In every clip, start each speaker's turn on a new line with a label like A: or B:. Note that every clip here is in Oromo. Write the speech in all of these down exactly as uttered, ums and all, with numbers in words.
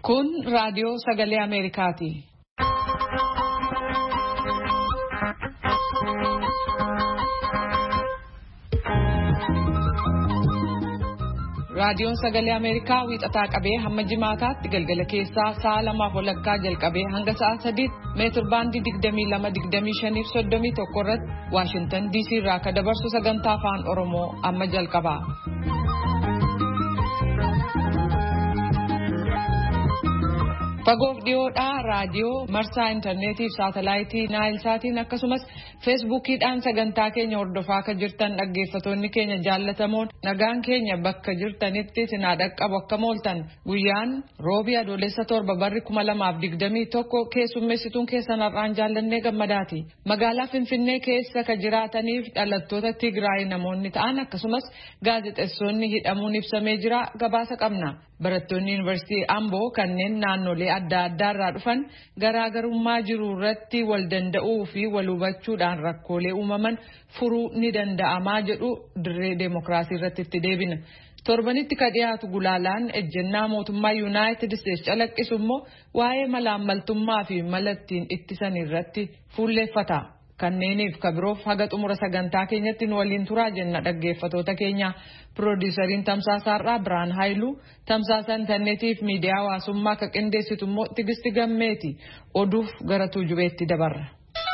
A: Kun raadiyoo sagalee Ameerikaati. Raadiyoon sagalee Ameerikaa wiixataa qabee hamma jimaataatti galgala keessaa sa'a lamaaf walakkaa jalqabee hanga sa'a sadiitti meetir baandii digdamii lama digdamii shanii fi soddomii tokko irratti Waashintan D C irraa akka dabarsu sagantaa afaan Oromoo amma jalqaba. Fagoof dhiyoodhaa raadiyoo marsaa intarneetii fi saatalaayitii naayilsaatiin akkasumas feesbuukiidhaan sagantaa keenya hordofaa akka jirtan dhaggeeffattoonni keenya jaallatamoon nagaan keenya bakka jirtanitti sinaa dhaqqabu akka mooltan guyyaan roobii adoolessa torba barri kuma lamaaf digdamii tokko keessummeessituun keessan har'aan jaallannee gammadaati. Magaalaa Finfinnee keessa ka jiraataniif dhalattoota Tigraay namoonni ta'an akkasumas gaazexeessonni hidhamuun ibsamee jira gabaasa qabna. Barattoonni yuunivarsiitii Amboo kanneen naannolee adda addaa irraa dhufan garaagarummaa jiru irratti wal danda'uu fi wal hubachuudhaan rakkoolee uumaman furuu ni danda'amaa jedhu dirree deemokiraasii irratti itti deebina. Torbanitti ka dhiyaatu gulaalaan ejjennaa mootummaa Yuunaayitid Isteetsi calaqqisu immoo waa'ee malaammaltummaa fi malattiin ittisan irratti fuulleeffata. Kanneeniif kabiroof haga xumura sagantaa keenyatti nu waliin turaa jenna dhaggeeffattoota keenya. Piroodyusariin Tamsaasaarraa Biraan Haayiluu, Tamsaasa intarneetiif miidiyaa hawaasummaa ka qindeessitu immoo Tigisti Gammeeti. Oduuf gara tuujubeetti dabarra.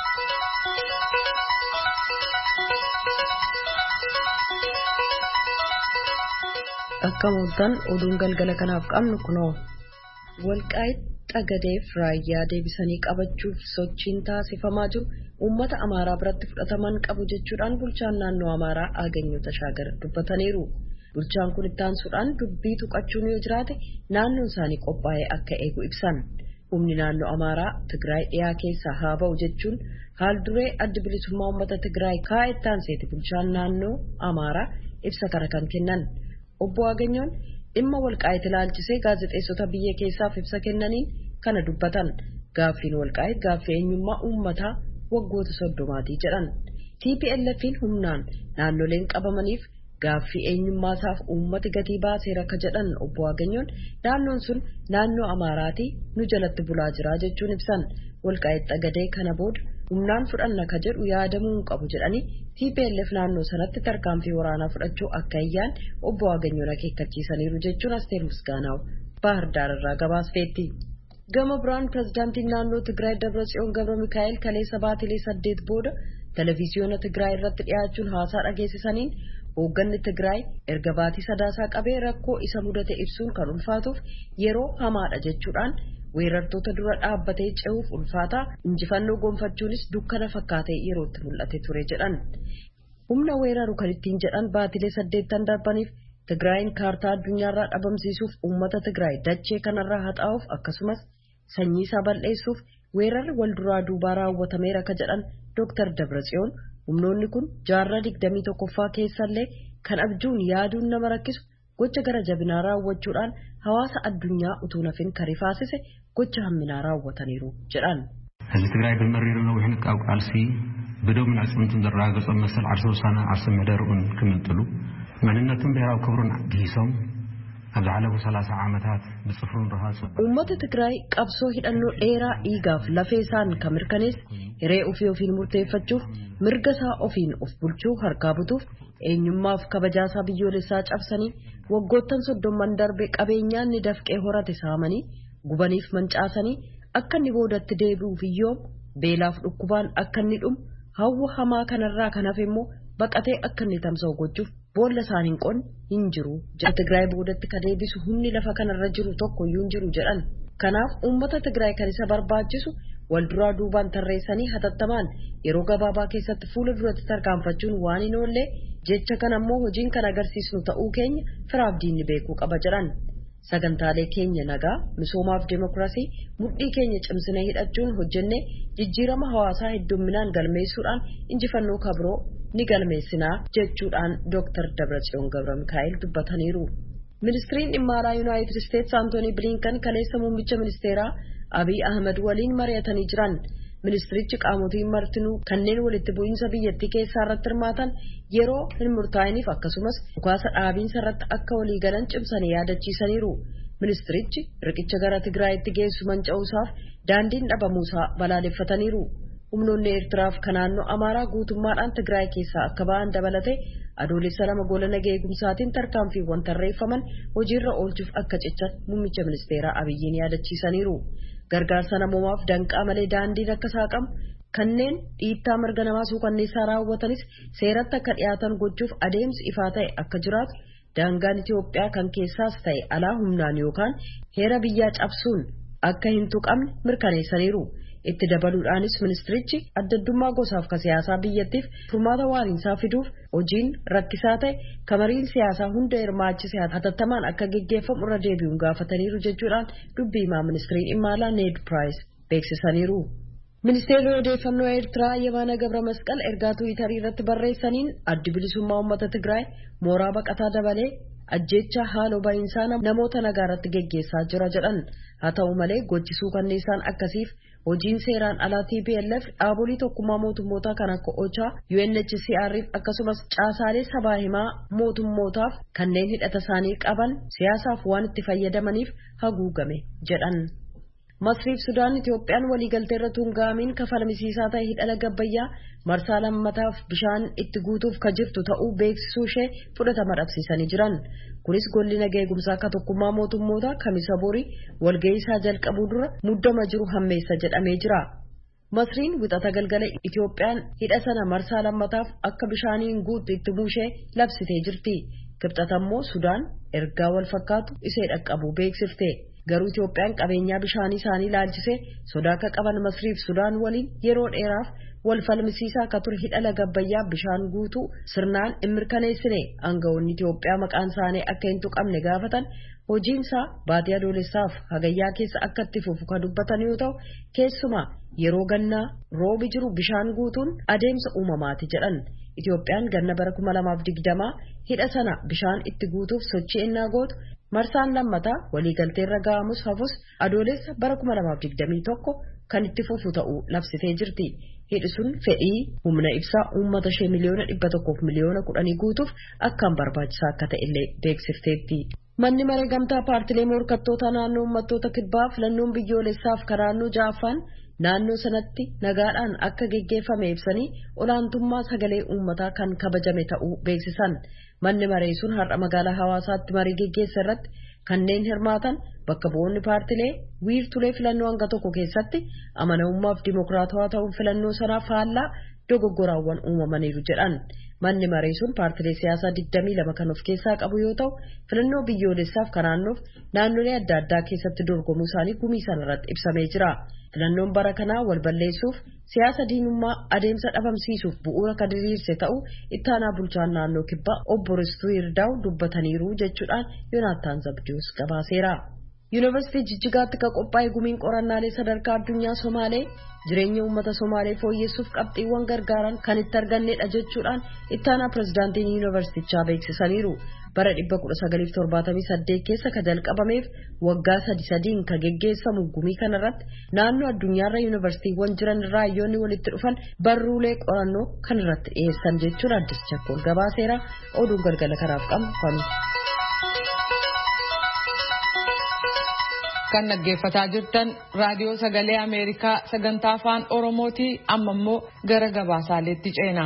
B: Akka mooltan oduun galgala kanaaf qabnu kunoo. Walqaayitti Xagadeef raayyaa deebisanii qabachuuf sochiin taasifamaa jiru uummata Amaaraa biratti fudhataman qabu jechuudhaan bulchaan naannoo Amaaraa Aaganyoo Tashaagar dubbataniiru. Bulchaan kun itti aansuudhaan dubbii tuqachuun yoo jiraate naannoon isaanii qophaa'ee akka eegu ibsan. Humni naannoo Amaaraa Tigraay dhiyaa keessaa haa ba'u jechuun haal duree adda bilisummaa uummata Tigraay kaa'ee itti aanseeti bulchaan naannoo Amaaraa ibsa kana kan kennan. Obbo Aaganyoon dhimma walqaayitti ilaalchisee gaazexeessota biyya keessaaf ibsa kennaniin kana dubbatan. Gaaffiin walqaayitti gaaffii eenyummaa uummataa waggoota soddomaatii jedhan. T P L F'n humnaan naannoleen qabamaniif gaaffii eenyummaasaaf uummati gatii baaseera akka jedhan obbo Aaganyoon naannoon sun naannoo Amaaraatii nu jalatti bulaa jira jechuun ibsan. Walqaayitti Xagadee kana booda humnaan fudhanna ka jedhu yaadamuu hin qabu jedhanii T P L F naannoo sanatti tarkaanfii waraanaa fudhachuu akka iyyaan obbo Aaganyoon akeekkachiisaniiru jechuun Asteer Misgaanaaw Baahir Daar irraa gabaasfeetti. Gama biraan pirezidaantiin naannoo Tigraay Dabratsiyoon Gabra Mikaa'el kaleessa baatilee saddeet booda televiziyoona Tigraay irratti dhiyaachuun haasaa dhageessisaniin hoogganni Tigraay erga baatii sadaasaa qabee rakkoo isa mudate ibsuun kan ulfaatuuf yeroo hamaadha jechuudhaan weerartoota dura dhaabbatee ce'uuf ulfaataa injifannoo gonfachuunis dukkana fakkaatee yerootti mul'ate ture jedhan. Humna weeraru kan ittiin jedhan baatilee saddeettan darbaniif Tigraayin kaartaa addunyaarraa dhabamsiisuuf uummata Tigraay dachee kanarraa haxaa'uuf akkasumas sanyii isaa balleessuuf weerarri wal duraa duubaa raawwatameera akka jedhan Dooktar Dabratsiyoon humnoonni kun jaarraa digdamii tokkoffaa keessallee kan abjuun yaaduun nama rakkisu gocha gara jabinaa raawwachuudhaan hawaasa addunyaa utuu nafin kan rifaasise gocha hamminaa raawwataniiru jedhan.
C: Hizbi Tigraay bilmariiru ነው ይህን ቃልሲ በደም ናጽምቱን ደራገጸ መሰል አርሶ ሳና አርሶ መደሩን ከመንጥሉ ማንነቱን ብሔራዊ ክብሩን ዲሶም አብዛለው ሰላሳ ዓመታት በጽፍሩን ረሃጽ
B: uummata Tigraay qabsoo hidhannoo dheeraa dhiigaaf lafeesaan kan mirkanees hiree ofii ofiin murteeffachuuf mirga isaa ofiin of bulchuu harkaa butuuf eenyummaaf kabajaasaa biyyoolessaa cabsanii waggoottan soddomman darbe qabeenyaan ni dafqee horate saamanii gubaniif mancaasanii akka inni boodatti deebi'uuf iyyoo beelaaf dhukkubaan akka inni dhumu hawwa hamaa kanarraa kan hafe immoo baqatee akka inni tamsa'u gochuuf boolla isaaniin qonni hin jiru. Jara Tigraay boodatti ka deebisu humni lafa kanarra jiru tokko iyyuu hin jiru jedhan. Kanaaf uummata Tigraay kan isa barbaachisu wal duraa duubaan tarreessanii hatattamaan yeroo gabaabaa keessatti fuula duratti tarkaanfachuun waan hin oolle jecha kana ammoo hojiin kan agarsiisnu ta'uu keenya firaaf diinni beekuu qaba jedhan. Sagantaalee keenya nagaa misoomaaf deemokiraasii mudhii keenya cimsinee hidhachuun hojjennee jijjiirama hawaasaa heddumminaan galmeessuudhaan injifannoo kabroo ni galmeessinaa jechuudhaan Dooktar Dabratsiyoon Gabra Mikaa'el dubbataniiru. Ministiriin dhimma alaa Yuunaayitid Isteetsi Antoonii Bilinkan kaleessa muummicha ministeeraa Abiy Ahmed waliin mari'atanii jiran. Ministirichi qaamotiin martinuu kanneen walitti bu'iinsa biyyattii keessaa irratti hirmaatan yeroo hin murtaa'iniif akkasumas dhukaasa dhaabiinsa irratti akka walii galan cimsanii yaadachiisaniiru. Ministirichi riqicha gara Tigraayitti geessu manca'uusaaf daandiin dhabamuusaa balaaleffataniiru. Humnoonni Eertiraaf kan naannoo Amaaraa guutummaadhaan Tigraay keessaa akka ba'an dabalatee adoolessa lama gola nagaa eegumsaatiin tarkaanfiiwwan tarreeffaman hojiirra oolchuuf akka cichan muummicha ministeeraa Abiyyiin yaadachiisaniiru. Gargaarsa namoomaaf danqaa malee daandiin akka saaqamu kanneen dhiittaa mirga namaa suukanneessaa raawwatanis seeratti akka dhiyaatan gochuuf adeemsi ifaa ta'e akka jiraatu daangaan Itoophiyaa kan keessaas ta'e alaa humnaan yookaan heera biyyaa cabsuun akka hin tuqamne mirkaneessaniiru. Itti dabaluudhaanis ministirichi addaddummaa gosaaf ka siyaasaa biyyattiif furmaata waariinsaa fiduuf hojiin rakkisaa ta'e kamariin siyaasaa hunda hirmaachise hatattamaan akka geggeeffamu irra deebi'uun gaafataniiru jechuudhaan dubbii himaa ministirii dhimma alaa Need Price beeksisaniiru. Ministeerri odeeffannoo Eertiraa Yemaana Gabra Masqal ergaa Tiwiitarii irratti barreessaniin addi bilisummaa uummata Tigraay mooraa baqataa dabalee ajjeechaa haaloo baay'insaa namoota nagaa irratti geggeessaa jira jedhan. Haa ta'u malee gochisuu kanneessaan akkasiif hojiin seeraan alaa T P L F dhaabolee tokkummaa mootummootaa kan akka O C H A, U N H C R akkasumas caasaalee sabaa himaa mootummootaaf kanneen hidhata isaanii qaban siyaasaaf waan itti fayyadamaniif haguugame jedhan. Masriif Sudaan Itoophiyaan waliigaltee irra tuunga'amiin kafalmisiisaa ta'e hidha laga Abbayyaa marsaa lammataaf bishaan itti guutuuf ka jirtu ta'uu beeksisuu ishee fudhatama dhabsiisanii jiran. Kunis golli nagaa eegumsaa akka tokkummaa mootummootaa kamisa borii walga'ii isaa jalqabuu dura muddama jiru hammeessa jedhamee jira. Masriin wixata galgala Itoophiyaan hidha sana marsaa lammataaf akka bishaaniin guutu itti buushee labsitee jirti. Kibxatammoo Sudaan ergaa wal fakkaatu isee dhaqqabu beeksifte. Garuu Itoophiyaan qabeenyaa bishaanii isaanii ilaalchisee sodaa akka qaban Masriif Sudaan waliin yeroo dheeraaf wal falmisiisaa akka ture hidha laga Abbayyaa bishaan guutuu sirnaan hin mirkaneessine aangawoonni Itoophiyaa maqaan isaanii akka hin tuqamne gaafatan hojiinsaa baatii adoolessaaf hagayyaa keessa akka itti fufu kan dubbatan yoo ta'u keessumaa yeroo gannaa roobi jiru bishaan guutuun adeemsa uumamaati jedhan. Itoophiyaan ganna bara kuma lamaaf digdamaa hidha sana bishaan itti guutuuf sochii innaa gootu marsaan lammataa waliigalteerra ga'amus hafus adoolessa bara kuma lamaaf digdamii tokko kan itti fufu ta'uu labsitee jirti. Hidhi sun fedhii humna ibsaa uummata ishee miliyoona dhibba tokkoof miliyoona kudhanii guutuuf akkaan barbaachisaa akka ta'ellee beeksifteetti. Manni maree gamtaa paartilee morkattoota naannoo uummattoota kibbaa filannoon biyyoolessaaf kan naannoo ja'affaan naannoo sanatti nagaadhaan akka geggeeffame ibsanii olaantummaa sagalee uummataa kan kabajame ta'uu beeksisan. Manni maree sun har'a magaalaa Hawaasaatti marii geggeessa irratti kanneen hirmaatan bakka bu'oonni paartilee wiirtulee filannoo hanga tokko keessatti amanamummaaf dimokiraatawaa ta'uun filannoo sanaa faallaa dogoggoraawwan uumamaniiru jedhan. Manni maree sun paartilee siyaasaa digdamii lama kan of keessaa qabu yoo ta'u filannoo biyyoolessaaf kan naannoof naannolee adda addaa keessatti dorgomuu isaanii gumii sanarratti ibsamee jira. Filannoon bara kanaa wal balleessuuf siyaasa diinummaa adeemsa dhabamsiisuuf bu'uura kan diriirse ta'uu ittaanaa bulchaan naannoo kibbaa obbo Ristuu Yirdaa'u dubbataniiru jechuudhaan Yoonaataan Zabdiyoos gabaaseera. Yuunivarsiitii Jijjigaatti kan qophaa'e gumiin qorannaalee sadarkaa addunyaa Somaalee jireenya uummata Somaalee fooyyessuuf qabxiiwwan gargaaran kan itti argannedha jechuudhaan ittaanaa pirezidaantiin yuunivarsiitichaa beeksisaniiru. Bara dhibba kudha sagaliif torbaatamii saddeet keessa kan jalqabameef waggaa sadi sadiin kan geggeessamu gumii kanarratti naannoo addunyaarra yuunivarsiitiiwwan jiran irraa hayyoonni walitti dhufan barruulee qorannoo kan irratti dhiyeessan jechuun Addis Chakkool gabaaseera. Oduun galgala kanaaf qabnu kanu.
A: Kan dhaggeeffataa jirtan raadiyoo sagalee Ameerikaa sagantaa afaan Oromooti. Amma immoo gara gabaasaaleetti ceena.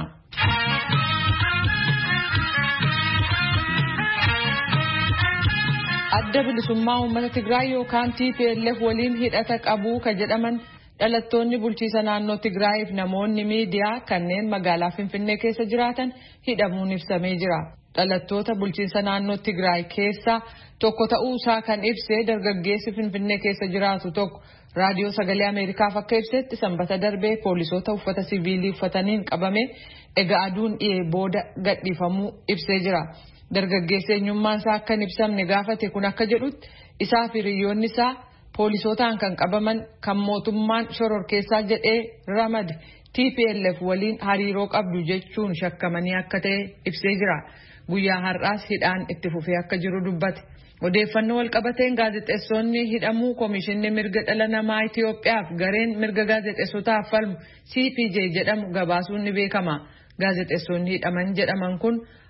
A: Adda bilisummaa uummata Tigraay yookaan T P L F waliin hidhata qabu ka jedhaman dhalattoonni bulchiisa naannoo Tigraayiif namoonni miidiyaa kanneen magaalaa Finfinnee keessa jiraatan hidhamuun ibsamee jira. Dhalattoota bulchiinsa naannoo Tigraay keessa tokko ta'uusaa kan ibsee dargaggeessi Finfinnee keessa jiraatu tokko raadiyoo sagalee Ameerikaaf akka ibsetti sanbata darbee poolisoota uffata siviilii uffataniin qabame egaa aduun dhiyee booda gadhiifamuu ibsee jira. Dargaggeessi eenyummaan isaa akka hin ibsamne gaafate kun akka jedhutti isaa fi hiriyoonni isaa poolisootaan kan qabaman kan mootummaan shororkeessaa jedhee ramade T P L F waliin hariiroo qabdu jechuun shakkamanii akka ta'e ibsee jira. Guyyaa har'aas hidhaan itti fufee akka jiru dubbate. Odeeffannoo wal qabateen gaazexeessonni hidhamuu Komishinni Mirga Dhala Namaa Itoophiyaaf gareen mirga gaazexeessotaaf falmu C P J jedhamu gabaasuun ni beekama. Gaazexeessonni hidhaman jedhaman kun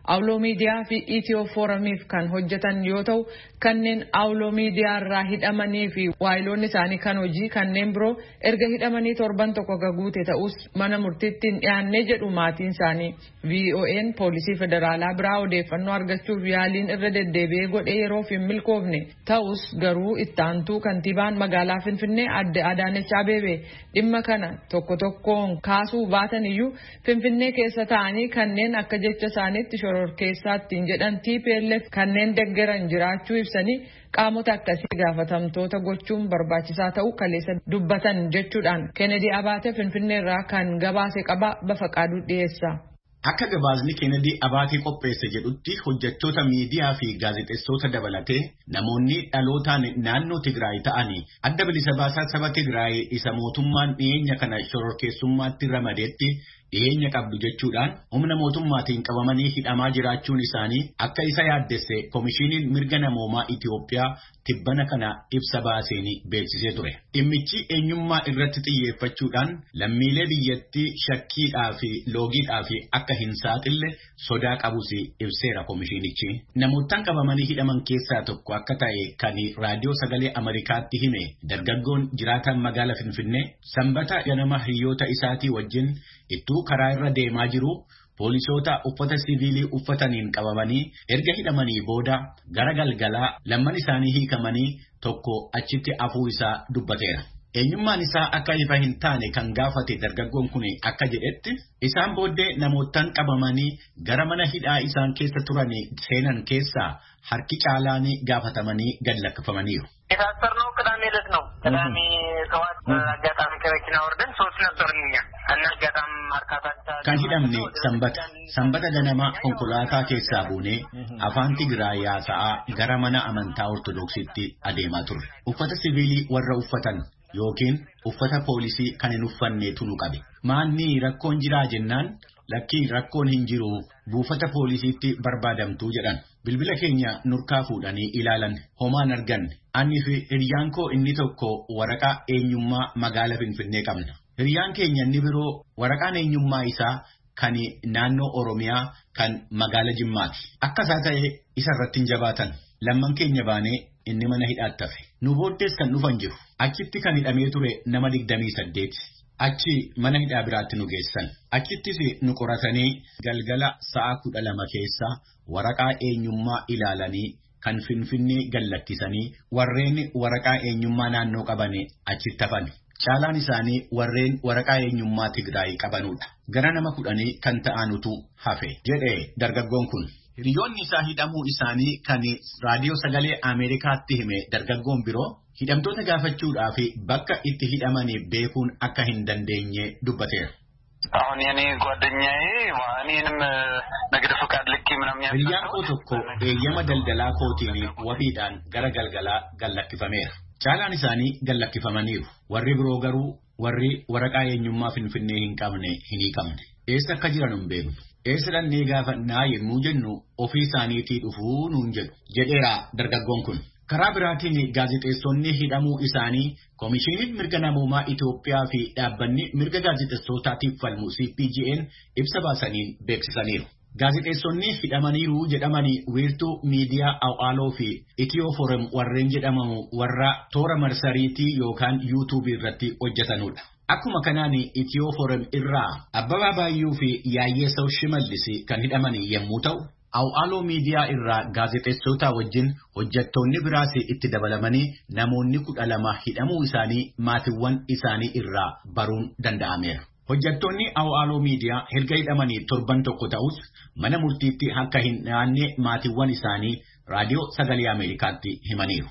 A: Awuloo Miidiyaa fi Itiyoo Fooramiif kan hojjetan yoo ta'u kanneen Awuloo Miidiyaa irraa hidhamanii fi waayiloonni isaanii kan hojii kanneen biroo erga hidhamanii torban tokko guute ta'us mana murtiitti hin dhiyaanne jedhu maatiin isaanii. V O N poolisii federaalaa biraa odeeffannoo argachuuf yaaliin irra deddeebi'ee godhee yeroof hin milkoofne ta'us garuu itti aantuu kantiibaan magaalaa Finfinnee adde Adaanech Abeebee dhimma kana tokko tokkoon kaasuu baatan iyyuu Finfinnee keessa ta'anii kanneen akka jecha isaaniitti shororkeessaattiin jedhan T P L F kanneen deggeran jiraachuu ibsanii qaamota akkasii gaafatamtoota gochuun barbaachisaa ta'uu kaleessa dubbatan jechuudhaan Kennedy Abaate Finfinnee irraa kan gabaase qaba Bafaqaaduu dhiyeessa.
D: Akka gabaasni Kennedy Abaatee qopheesse jedhutti hojjettoota miidiyaa fi gaazexeessota dabalatee namoonni dhalootaan naannoo Tigraay ta'anii adda bilisa baasaa saba Tigraay isa mootummaan dhiyeenya kana shororkeessummaatti ramadeetti dhiyeenya qabdu jechuudhaan humna mootummaatiin qabamanii hidhamaa jiraachuun isaanii akka isa yaaddesse Komishiiniin Mirga Namoomaa Itiyoophiyaa tibbana kana ibsa baaseen beeksisee ture. Dhimmichi eenyummaa irratti xiyyeeffachuudhaan lammiilee biyyattii shakkiidhaa fi loogiidhaa fi akka hin saaxille sodaa qabus ibseera komishiinichi. Namoottan qabamanii hidhaman keessaa tokko akka ta'e kan raadiyoo sagalee Ameerikaatti hime dargaggoon jiraataan magaalaa Finfinnee sanbata ganama hiriyoota isaatii wajjin ittuu karaa irra deemaa jiru poolisoota uffata siviilii uffataniin qabamanii erga hidhamanii booda gara galgalaa lamman isaanii hiikamanii tokko achitti afuu isaa dubbateera. Eenyummaan isaa akka ifa hin taane kan gaafate dargaggoon kun akka jedhetti isaan booddee namoottan qabamanii gara mana hidhaa isaan keessa turanii seenan keessaa harki caalaan gaafatamanii gad lakkifamaniiru.
E: የታሰርነው ቅዳሜ ዕለት ነው። ቅዳሜ ጠዋት አጋጣሚ ከመኪና ወርደን ሶስት ነበርን እኛ እና አጋጣሚ ማርካታታ
D: kan hidhamne sanbata sanbata ganama konkolaataa keessaa buunee afaan Tigraay yaasaa gara mana amantaa Ortodoksiitti adeemaa turre. Uffata siviilii warra uffatan yookiin uffata poolisii kan hin uffanne tunu qabe. Maanni rakkoon jiraa jennaan lakkii rakkoon hin jiru buufata poolisiitti barbaadamtuu jedhan. Bilbila keenya nurkaa fuudhanii ilaalan homaan argan. Ani fi hiriyaan koo inni tokko waraqaa eenyummaa magaalaa Finfinnee qabna. Hiriyaan keenya inni biroo waraqaan eenyummaa isaa kan naannoo Oromiyaa kan magaalaa Jimmaati. Akka isaa ta'e isa irratti hin jabaatan. Lamman keenya baanee inni mana hidhaatti hafe. Nu booddees kan dhufan jiru. Achitti kan hidhamee ture nama digdamii saddeet. Achi mana hidhaa biraatti nu geessan. Achittis nu qoratanii galgala sa'a kudha lama keessa waraqaa eenyummaa ilaalanii kan Finfinnee gallakkisanii warreen waraqaa eenyummaa naannoo qabanii achitti hafan. Caalaan isaanii warreen waraqaa eenyummaa Tigraay qabanudha. Gara nama kudhanii kan ta'anutu hafe jedhe dargaggoon kun. Hiriyoonni isaa hidhamuu isaanii kan raadiyoo sagalee Ameerikaatti hime dargaggoon biroo hidhamtoota gaafachuudhaaf bakka itti hidhamanii beekuun akka hin dandeenye dubbateera.
E: አሁን የኔ ጓደኛዬ እኔንም ንግድ ፍቃድ ልኬ ምናምን
D: hiriyaan koo tokko eeyyama daldalaa kootiin wabiidhaan gara galgalaa gallakkifameera. Caalaan isaanii gallakkifamaniiru. Warri biroo garuu warri waraqaa eenyummaa Finfinnee hin qabne hin hiikamne. Eessa akka jiran hin beeknu. Eessa dhannee gaafannaa yemmuu jennu ofii isaaniitii dhufuu nuun jedhu jedheera dargaggoon kun. Karaa biraatiin gaazexeessonni hidhamuu isaanii Komishiiniin Mirga Namoomaa Itiyoophiyaa fi dhaabbanni mirga gaazexeessootaatiif falmu C P G N ibsa baasaniin beeksisaniiru. Gaazexeessonni hidhamaniiru jedhamanii wiirtuu miidiyaa Awaaloo fi Itiyoo Forum warreen jedhamamu warra toora marsariitii yookaan YouTube irratti hojjetanudha. Akkuma kanaan Itiyoo Forum irraa Abbabaa Baayyuu fi Yaayyeessaw Shimallis kan hidhamanii yommuu ta'u, Awaaloo miidiyaa irraa gaazexeessota wajjin hojjettoonni biraas itti dabalamanii namoonni kudha lama hidhamuu isaanii maatiiwwan isaanii irraa baruun danda'ameera. Hojjettoonni Awaaloo miidiyaa erga hidhamanii torban tokko ta'us mana murtiitti akka hin dhiyaanne maatiiwwan isaanii raadiyoo sagalee Ameerikaatti himaniiru.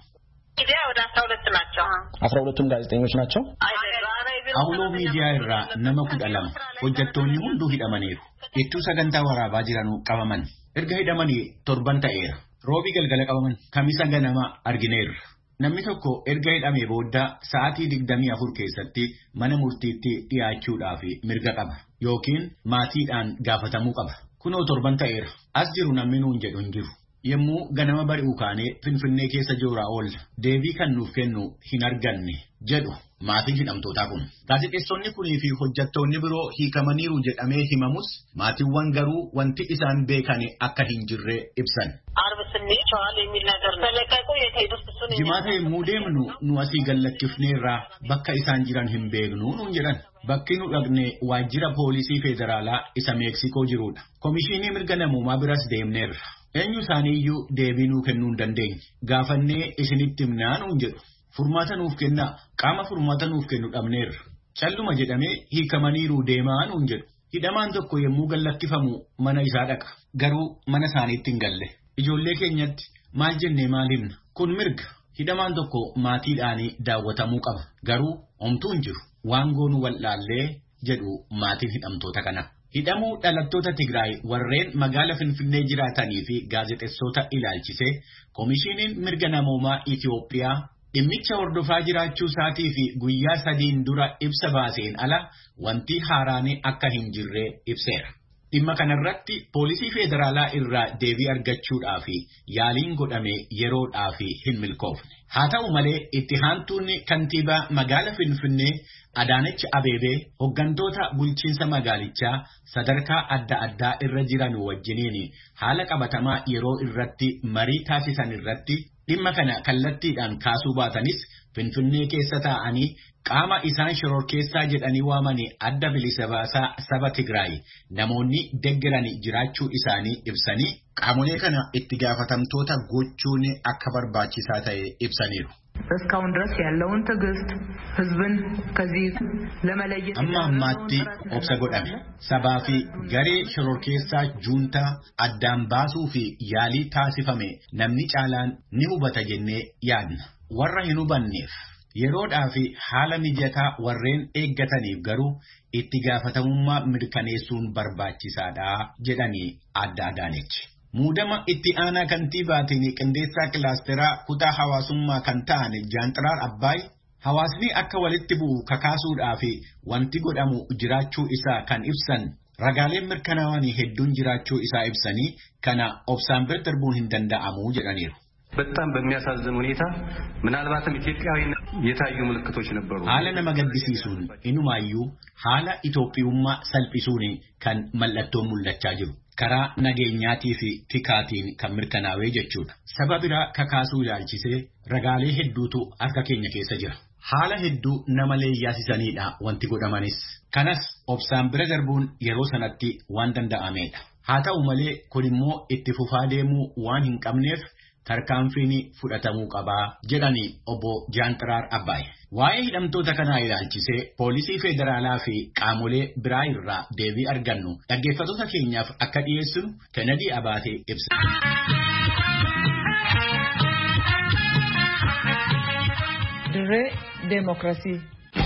F: አስራ ሁለቱም ጋዜጠኞች ናቸው።
D: Awaaloo miidiyaa irraa nama kudha lama hojjettoonni hunduu hidhamaniiru. Ittuu sagantaa waraabaa jiranuu qabaman. Erga hidhamanii torban ta'eera. Roobii galgala qabaman kamisa ganama argineerra. Namni tokko erga hidhamee booda sa'aatii digdamii afur keessatti mana murtiitti dhiyaachuudhaaf mirga qaba yookiin maatiidhaan gaafatamuu qaba. Kunoo torban ta'eera. As jiru namni nuun jedhu hin jiru. Yemmuu ganama bari'uu kaanee Finfinnee keessa jooraa oolla. Deebii kan nuuf kennu hin arganne jedhu maatiin hidhamtootaa kun. Gaazexeessonni kunii fi hojjettoonni biroo hiikamaniiru jedhamee himamus maatiiwwan garuu wanti isaan beekan akka hin jirre ibsan. Jimaata yommuu deemnu nu asii gallakkifneerraa bakka isaan jiran hin beeknu nuun jedhan. Bakki nu dhaqne waajjira poolisii federaalaa isa Meeksikoo jirudha. Komishinii mirga namoomaa biras deemneerra. Eenyu isaaniiyyuu deebii nuu kennuu hin dandeenye. Gaafannee isinitti himnaa nuun jedhu. Furmaata nuuf kennaa. Qaama furmaata nuuf kennu dhabneerra. Calluma jedhamee hiikamaniiru deemaa nuun jedhu. Hidhamaan tokko yommuu gallakkifamu mana isaa dhaqa. Garuu mana isaaniitti hin galle. Ijoollee keenyatti maal jennee maal himna? Kun mirga. Hidhamaan tokko maatiidhaanii daawwatamuu qaba. Garuu homtuu hin jiru. Waan goonu wallaallee jedhu maatiin hidhamtoota kana. Hidhamuu dhalattoota Tigraay warreen magaala Finfinnee jiraatanii fi gaazexeessota ilaalchisee Komishiiniin mirga namoomaa Itiyoophiyaa dhimmicha hordofaa jiraachuu isaatii fi guyyaa sadiin dura ibsa baaseen ala wanti haaraanii akka hin jirre ibseera. Dhimma kanarratti poolisii federaalaa irraa deebii argachuudhaaf yaaliin godhame yeroodhaaf hin milkoofne. Haa ta'u malee itti aantuun kantiibaa magaala Finfinnee Adaanech Abeebee hoggantoota bulchiinsa magaalichaa sadarkaa adda addaa irra jiran wajjiniin haala qabatamaa yeroo irratti marii taasisan irratti dhimma kana kallattiidhaan kaasuu baatanis Finfinnee keessa taa'anii qaama isaan shororkeessaa jedhanii waamanii adda bilisa baasaa saba Tigraay namoonni deeggaran jiraachuu isaanii ibsanii qaamolee kana itti gaafatamtoota gochuun akka barbaachisaa ta'e ibsaniiru.
F: እስካሁን ድረስ ያለውን ትዕግስት ህዝብን ከዚህ ለመለየት
D: amma ammaatti obsa godhame sabaa fi garee shororkeessaa juuntaa addaan baasuu fi yaalii taasifame namni caalaan ni hubata jennee yaadna. Warra hin hubanneef yeroodhaa fi haala mijataa warreen eeggataniif garuu itti gaafatamummaa mirkaneessuun barbaachisaadha jedhanii adda Adaanechi. Muudama itti aanaa kantiibaatiin qindeessaa kilaasteraa kutaa hawaasummaa kan ta'an Jaanxiraar Abbaay hawaasni akka walitti bu'u kakaasuudhaa fi wanti godhamu jiraachuu isaa kan ibsan ragaaleen mirkanaa'anii hedduun jiraachuu isaa ibsanii kana obsaan bira darbuun hin danda'amu jedhaniiru.
G: በጣም በሚያሳዝን ሁኔታ ምናልባትም ኢትዮጵያዊነት የታዩ ምልክቶች ነበሩ.
D: haala nama gaddisiisuun inumaayyuu haala Itoophiummaa salphisuun kan mallattoon mul'achaa jiru. Karaa nageenyaatii fi tikaatiin kan mirkanaa'ee jechuudha. Saba biraa kakaasuu ilaalchisee ragaalee hedduutu harka keenya keessa jira. Haala hedduu nama leeyyaasisaniidha wanti godhamanis. Kanas obsaan bira darbuun yeroo sanatti waan danda'ameedha. Haa ta'u malee kun immoo itti fufaa deemuu waan hin qabneef tarkaanfiin fudhatamuu qabaa jedhanii obbo Jaanxiraar Abbaay. Waa'ee hidhamtoota kanaa ilaalchisee poolisii federaalaa fi qaamolee biraa irraa deebii argannu dhaggeeffattoota keenyaaf akka dhiyeessinu Kennedy Abaatee ibsa.
A: Dirree Deemokiraasii.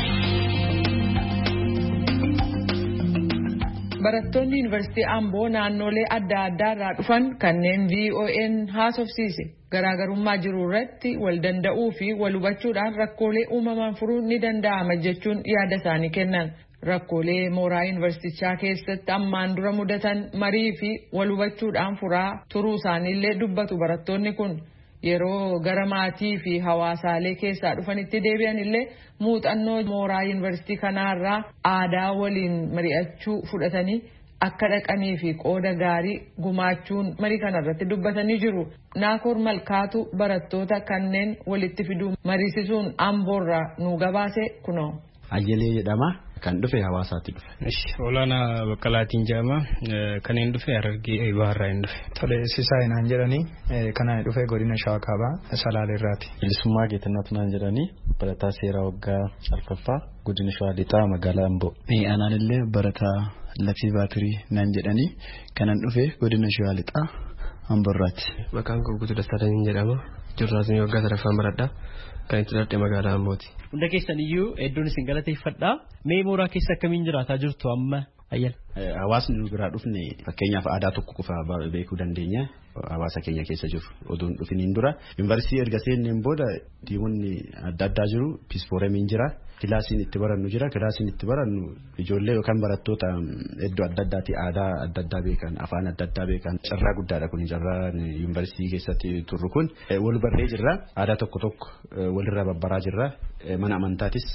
A: Barattoonni Yuunivarsiitii Amboo naannolee adda addaa irraa dhufan kanneen V O N haasofsiise garaagarummaa jiru irratti wal danda'uu fi wal hubachuudhaan rakkoolee uumamaan furuun ni danda'ama jechuun yaada isaanii kennan. Rakkoolee mooraa yuunivarsiitichaa keessatti ammaan dura mudatan marii fi wal hubachuudhaan furaa turuu isaaniillee dubbatu barattoonni kun. Yeroo gara maatii fi hawaasaalee keessaa dhufanitti deebi'an illee muuxannoo mooraa yuunivarsiitii kanaarraa aadaa waliin mari'achuu fudhatanii akka dhaqanii fi qooda gaarii gumaachuun marii kanarratti dubbatanii jiru. Naakoor Malkaatu barattoota kanneen walitti fiduu mariisisuun Amboorraa nu gabaase kunoo.
H: Ayyalee jedhama. Kan dhufe hawaasaatti dhufe.
I: Ishi olaanaa Baqqalaatiin jedhama. Kanneen dhufe Harargee Baharraa hin dhufe.
J: Tole Sisaa Inaan jedhanii kanaan dhufe godina Shawaa Kaabaa Salaaleerraati.
H: Bilisummaa Geetannatu naan jedhanii barataa seeraa waggaa alfaffaa godina Shawaa Lixaa magaalaa Amboo. Anaan illee barataa Laksii Baatirii naan jedhanii kanaan dhufe godina Shawaa Lixaa Amboorraati.
I: Maqaan koo Guutuu Dastaadhaan jedhama. Jirraasni waggaa sadaffaa maradhaa. Kan itti dhadhee magaalaa Ambooti.
K: Hunda keessan iyyuu hedduun isin galateeffadhaa. Mee mooraa keessa akkamiin jiraataa jirtu amma ayyal?
H: Hawaasni nu biraa dhufne fakkeenyaaf aadaa tokko qofa beekuu dandeenya. Hawaasa keenya keessa jiru oduun dhufiniin dura. Yuunivarsiitii erga seenneen booda diimonni adda addaa jiru. Piisfooramiin jira. Kilaasiin itti barannu jira. Kilaasiin itti barannu ijoollee yookaan barattoota iddoo adda addaati aadaa adda addaa beekan afaan adda addaa beekan carraa guddaadha kun carraa yuunivarsiitii keessatti turru kun wal barree jirra. Aadaa tokko tokko walirraa babbaraa jirra. Mana amantaatis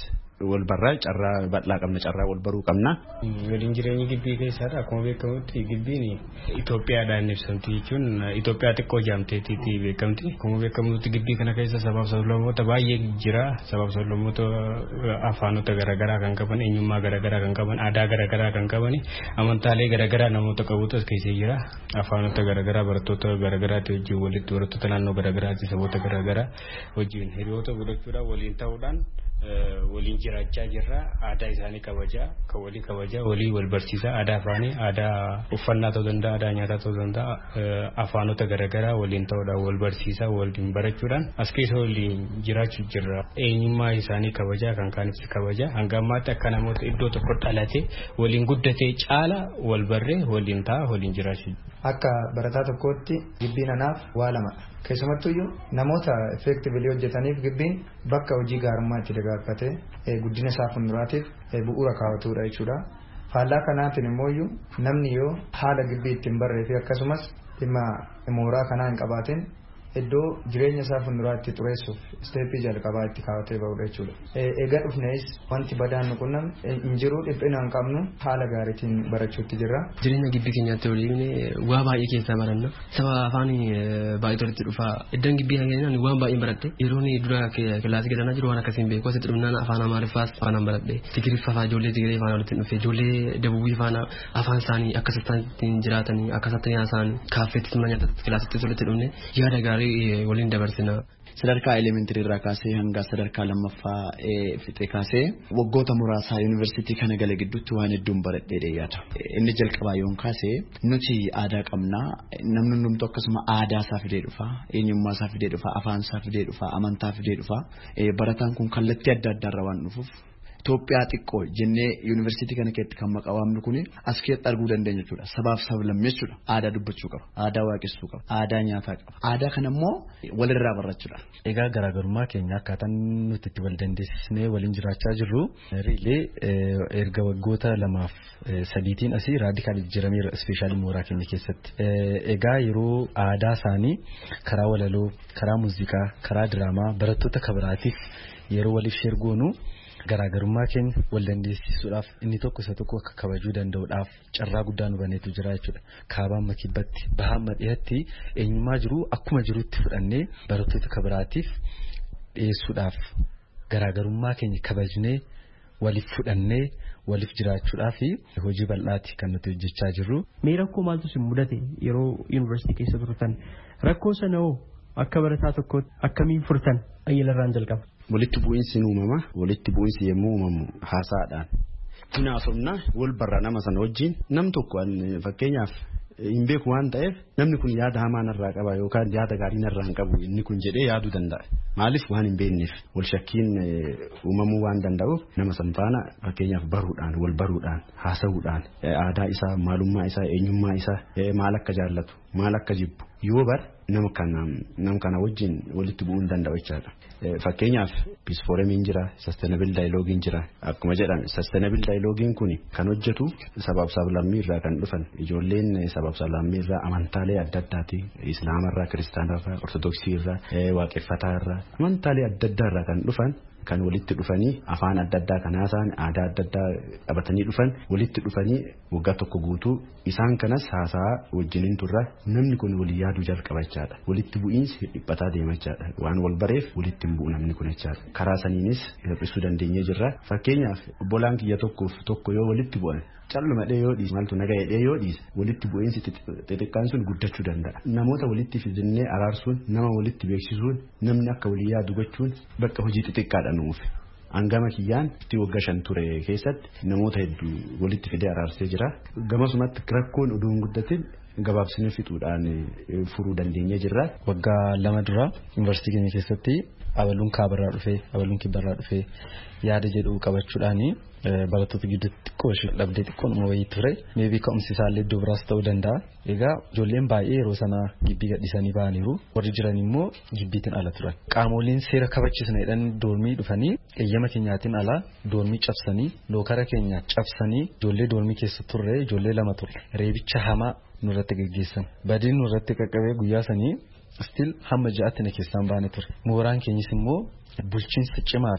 H: wal barraa carraa bal'aa qabna carraa wal baruu qabna.
L: Waliin jireenya gibbii keessatti akkuma beekamutti gibbiin Itoophiyaadhaan ibsamti jechuun Itoophiyaa xiqqoo jaamteetti beekamti. Akkuma beekamutti gibbii kana keessa sabaaf sablammoota baay'ee jira. Sabaaf sablammoota afaanota garaagaraa kan qaban, eenyummaa garaagaraa kan qaban, aadaa garaagaraa kan qaban, amantaalee garaagaraa namoota qabutu as keessa jira. Afaanota garaagaraa barattoota garaagaraatti wajjin walitti barattoota naannoo garaagaraatti saboota garaagaraa wajjin hiriyoota godhachuudhaan waliin ta'uudhaan waliin jiraachaa jirra. Aadaa isaanii kabajaa, kan walii kabajaa, walii wal barsiisaa, aadaa afaanii, aadaa uffannaa ta'uu danda'a, aadaa nyaataa ta'uu danda'a, afaanota garaagaraa waliin ta'uudhaan wal barsiisaa, waliin barachuudhaan as keessa waliin jiraachuu jirra. Eenyummaa isaanii kabajaa, kan kaanis kabajaa. Hanga ammaatti akka namoota iddoo tokko dhalate waliin guddatee caala wal barree waliin ta'a, waliin jiraachuu.
J: Akka barataa tokkootti gibbiin anaaf waa lamadha. Keessumattuyyuu namoota effektiivili hojjetaniif gibbiin bakka hojii gaarummaa itti dagaagfatee guddina isaa fuulduraatiif bu'uura kaawwatudha jechuudha. Faallaa kanaatiin immoo namni yoo haala gibbii ittiin barree fi akkasumas dhimma mooraa kanaa hin qabaatin iddoo jireenya isaa fuulduraatti xureessuuf isteeppii jalqabaa itti kaawwatee bahudha jechuudha. Egaa dhufnees wanti badaan nu qunnam hin jiru dhiphina hin qabnu haala gaariitiin barachuutti jirra.
I: Jireenya gibbii keenyaatti waliin waa baay'ee keessaa baranna. Saba afaan baay'ee walitti dhufa. Iddaan gibbii keenyaan waan baay'ee baradhe. Yeroon dura kilaasii galanaa jiru waan akkasiin beeku. Asitti dhumnaan afaan Amaariffaas afaan baradhe. Tigiriffaa fa'aa ijoollee Tigiree fa'aa walitti dhufe. Ijoollee Dabubii fa'aa afaan isaanii akkasatti jiraatanii akkasatti nyaasaan kaaffeetti mana nyaatatti kilaasitti walitti dhufne yaada gaarii waliin dabarsina.
M: Sadarkaa elementarii irraa kaasee hanga sadarkaa lammaffaa fixee kaasee waggoota muraasaa yuunivarsiitii kana gala gidduutti waan hedduun baradhee yaada. Inni jalqabaa yoon kaasee nuti aadaa qabnaa, namni hundumtu akkasuma aadaa isaa fidee dhufa, eenyummaa isaa fidee dhufa, afaan isaa fidee dhufa, amantaa fidee dhufa. Barataan kun kallattii adda addaarra waan dhufuuf Itoophiyaa xiqqoo jennee yuunivarsiitii kana keessatti kan maqaa waamnu kun as keessatti arguu dandeenya jechuudha. Sabaaf sablammii jechuudha. Aadaa dubbachuu qaba, aadaa waaqessuu qaba, aadaa nyaataa qaba. Aadaa kana immoo walirraa barachuudha.
N: Egaa garaagarummaa keenya akkaataan nuti itti wal dandeessisnee waliin jiraachaa jirru riilee erga waggoota lamaaf sadiitiin asii raadikaal jijjiirameera ispeeshaalii mooraa keenya keessatti. Egaa yeroo aadaa isaanii karaa walaloo, karaa muuziqaa, karaa diraamaa barattoota kabiraatiif yeroo waliif sheergoonu garaagarummaa keenya wal dandeessisuudhaaf inni tokko isa tokko akka kabajuu danda'uudhaaf carraa guddaa nu baneetu jira jechuudha. Kaabaan makibbatti bahaan madhiyatti eenyummaa jiru akkuma jirutti fudhannee barattoota kabiraatiif dhiyeessuudhaaf garaagarummaa keenya kabajnee waliif fudhannee waliif jiraachuudhaaf hojii bal'aati kan nuti hojjechaa jirru.
K: Mee rakkoo maaltu isin mudate yeroo yuunivarsiitii keessa turtan? Rakkoo sana hoo akka barataa tokkootti akkamiin furtan? Ayyalarraan jalqaba.
H: Walitti bu'iinsi uumama. Walitti bu'iinsi yommuu uumamu haasaadhaan hinaasofna wal barra nama sana wajjin nam tokko fakkeenyaaf hin beeku waan ta'eef namni kun yaada hamaa narraa qaba yookaan yaada gaarii narraa hin qabu inni kun jedhee yaaduu danda'a. Maaliif waan hin beekneef wal shakkiin uumamuu waan danda'uuf nama san faana fakkeenyaaf baruudhaan wal baruudhaan haasa'uudhaan aadaa isaa maalummaa isaa eenyummaa isaa maal akka jaallatu maal akka jibbu yoo bar nama kana nama kana wajjin walitti bu'uu danda'u jechaadha. Fakkeenyaaf peace forum jira, sustainable dialogue jira. Akkuma jedhan sustainable dialogue kun kan hojjetu sabab sablammii irraa kan dhufan ijoolleen sabab sablammii irraa amantaalee adda addaati. Islaama irraa, kiristaana irraa, ortodoksii irraa, waaqeffataa irraa amantaalee adda addaa irraa kan dhufan kan walitti dhufanii afaan adda addaa kan haasaan aadaa adda addaa qabatanii dhufan walitti dhufanii waggaa tokko guutuu isaan kanas haasaa wajjiniin turra namni kun walii yaaduu jalqabachaadha. Walitti bu'iinsi dhiphataa deemachaadha. Waan wal bareef walitti hin bu'u namni kun jechaadha. Karaa saniinis hir'isuu dandeenyee jirra. Fakkeenyaaf obbolaan kiyya tokkoof tokko yoo walitti bu'an calluma dhee yoo dhiise maaltu nagaa dhee yoo dhiise walitti bu'iinsi xixiqqaan sun guddachuu danda'a. Namoota walitti fidnee araarsuun nama walitti beeksisuun namni akka walii yaadu gochuun bakka hojii xixiqqaadha nuuf. Hangama kiyyaan itti waggaa shan ture keessatti namoota hedduu walitti fidee araarsee jira. Gamasumatti rakkoon oduun guddatin gabaabsinee fixuudhaan furuu dandeenyee jirra.
N: Waggaa lama dura yuunivarsiitii keenya keessatti abaluun kaabarraa dhufee abaluun kibbarraa dhufee yaada jedhu qabachuudhaani barattoota gidduutti xiqqoo ishee dhabdee xiqqoon uma wayii ture. Meebii ka'umsi isaallee iddoo biraas ta'uu danda'a. Egaa ijoolleen baay'ee yeroo sana gibbii gadhiisanii ba'aniiru. Warri jiran immoo gibbiitiin ala turan. Qaamoleen seera kabachiisna jedhan doormii dhufanii eeyyama keenyaatiin ala doormii cabsanii lookara keenya cabsanii ijoollee doormii keessa turre ijoollee lama turre. Reebicha hamaa nurratti gaggeessan. Badiin nurratti qaqqabee guyyaa sanii still hamma ja'atti na keessaan baane ture. Mooraan keenyis immoo bulchiinsa cimaa fi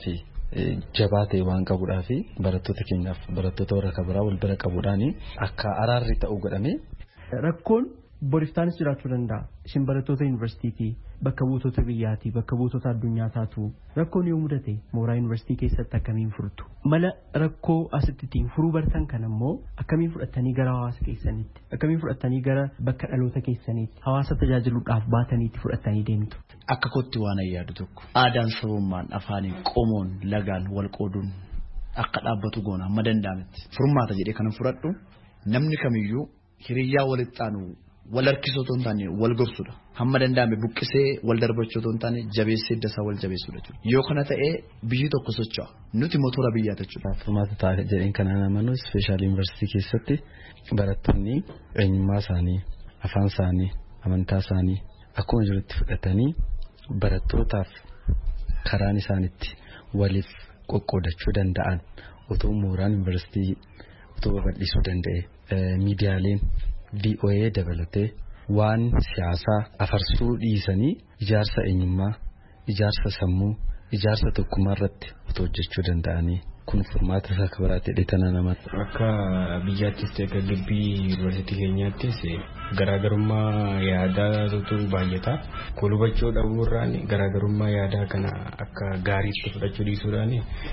N: jabaa ta'e waan qabuudhaa fi barattoota keenyaaf barattoota warra kabiraa wal bira qabuudhaan akka araarri ta'u godhame.
K: Rakkoon boriftaanis jiraachuu danda'a. Isin barattoota yuunivarsiitii bakka buutota biyyaatii bakka buutota addunyaa taatu rakkoon yoo mudate mooraa yuunivarsiitii keessatti akkamiin furtu? Mala rakkoo asittiin furuu bartan kan ammoo akkamiin fudhattanii gara hawaasa keessaniitti akkamiin fudhattanii gara bakka dhaloota keessaniitti hawaasa tajaajiluudhaaf baataniitti fudhattanii deemtu?
M: Akka kootti waan ayyaadu tokko aadaan sabummaan afaaniin qomoon lagaan wal qooduun akka dhaabbatu goona hamma danda'ametti furmaata jedhee kanan fudhadhu namni kamiyyuu hiriyyaa walitti aanu wal harkisoo otoo hin taane wal gorsudha hamma danda'ame buqqisee wal darbachuu otoo hin taane jabeessee dasaa wal jabeessudha jechuudha yoo kana ta'ee biyyi tokko socho'a nuti motora biyyaa jechuudha.
N: Furmaata ta'a jedheen kan amanu ispeeshaal yuunivarsiitii keessatti barattoonni eenyummaa isaanii afaan isaanii amantaa isaanii akkuma jirutti fudhatanii barattootaaf karaan isaanitti waliif qoqqoodachuu danda'an otoo mooraan yuunivarsiitii otoo babal'isuu danda'e miidiyaaleen V O A dabalatee waan siyaasaa afarsuu dhiisanii ijaarsa eenyummaa ijaarsa sammuu ijaarsa tokkummaa irratti otoo hojjechuu danda'anii kun furmaata isaa akka biraatti dheetana namatti.
L: Akka biyyaattis ta'e akka gibbii yuunivarsiitii keenyaattis garaagarummaa yaadaatu baay'ata. Kun hubachuu dhabuurraan garaagarummaa yaadaa kana akka gaariitti fudhachuu dhiisuudhaan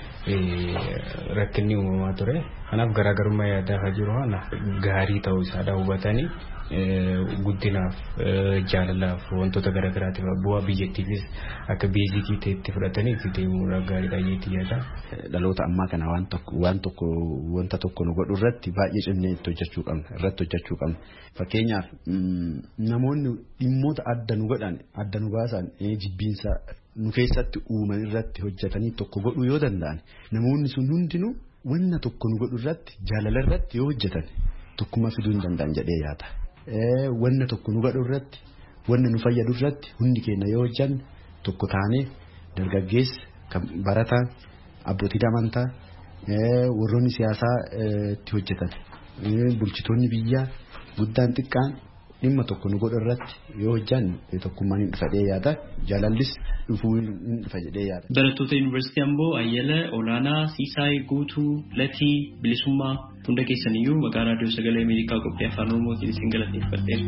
L: rakkinni uumamaa ture. Kanaaf garaagarummaa yaadaa kan jiru kana gaarii ta'uu isaa hubatanii guddinaaf jaalalaaf wantoota garaagaraatiif bu'aa biyyattiifis akka beezikii ta'etti fudhatanii itti deemuudha gaariidha jeetii yaada.
H: Dhaloota ammaa kana waan tokko waan tokko wanta tokko nu godhu irratti baay'ee cimnee itti hojjechuu qabna irratti hojjechuu qabna. Fakkeenyaaf namoonni dhimmoota adda nu godhan adda nu baasan jibbiinsa nu keessatti uuman irratti hojjetanii tokko godhuu yoo danda'an namoonni sun hundinuu wanna tokko nu godhu irratti jaalala irratti yoo hojjetan tokkummaa fiduu hin danda'an jedhee yaada. Wanna tokko nu godhu irratti wanna nu fayyadu irratti hundi keenya yoo hojjanne tokko taanee dargaggeessi kan barataan abbootii amantaa warroonni siyaasaa itti hojjetan bulchitoonni biyyaa guddaan xiqqaan dhimma tokko nu godhu irratti yoo hojjanne tokkummaan hin dhufadhee yaada jaalallis dhufuu hin dhufa jedhee yaada.
O: Barattoota yuunivarsiitii Amboo Ayyala Olaanaa Siisaay Guutuu Latii Bilisummaa hunda keessaniyyuu maqaa raadiyoo sagalee Ameerikaa qophii afaan Oromootiin isin galateeffadheera.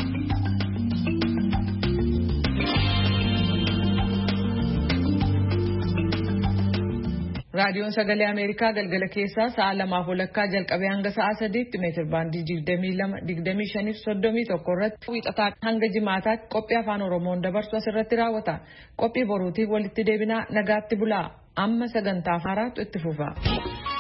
A: Raadiyoon sagalee Ameerikaa galgala keessaa sa'a lamaaf walakkaa jalqabee hanga sa'a sadiitti meetir baandii digdamii lama digdamii shaniif soddomii tokko irratti wiixataa hanga jimaataatti qophii afaan Oromoon dabarsu asirratti raawwata. Qophii boruutiif walitti deebinaa nagaatti bulaa amma sagantaa haaraatu itti fufa.